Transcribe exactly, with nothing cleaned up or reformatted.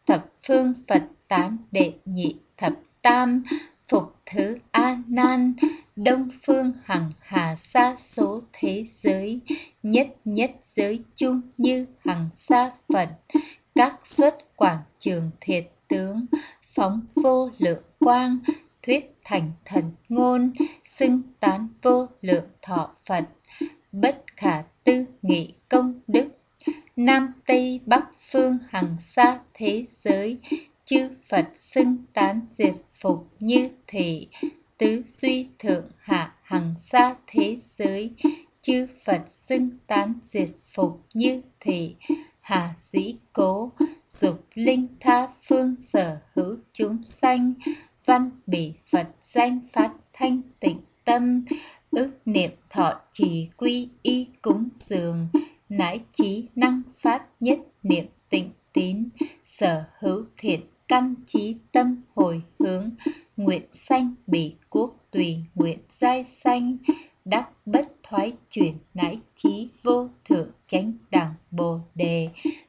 thập phương Phật tán đệ nhị thập tam, phục thứ A Nan, đông phương hằng hà sa số thế giới, nhất nhất giới chung như hằng sa Phật, các xuất quảng trường thiệt tướng, phóng vô lượng quang, thuyết thành thần ngôn, xưng tán vô lượng thọ Phật, bất khả tư nghị công đức. Nam Tây Bắc phương hằng sa thế giới, chư Phật xưng tán diệt phục như thị, tứ duy thượng hạ hằng sa thế giới, chư Phật xưng tán diệt phục như thị. Hà dĩ cố, dục linh tha phương sở hữu chúng sanh, văn bỉ Phật danh phát thanh tịnh tâm, ức niệm thọ trì quy y cúng dường, nãi trí năng phát nhất niệm tịnh tín, sở hữu thiện căn trí tâm hồi hướng, nguyện sanh bỉ quốc tùy nguyện giai sanh, đắc bất thoái chuyển nãi trí vô thượng chánh đẳng bồ đề,